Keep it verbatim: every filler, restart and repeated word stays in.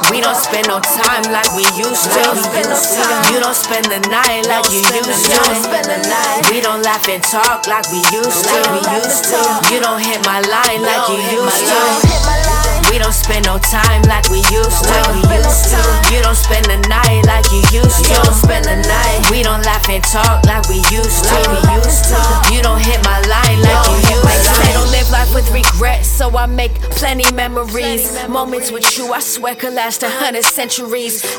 We don't spend no time like we used to. You don't spend the night like you used to. We don't laugh and talk like we used to. You don't hit my line like you used to. We don't spend no time like we used to. You don't spend the night like you used to. We don't laugh and talk like we used to. You don't hit my line like you used to. They don't live life with regrets, so I make plenty memories. Moments with you I swear could last a hundred centuries.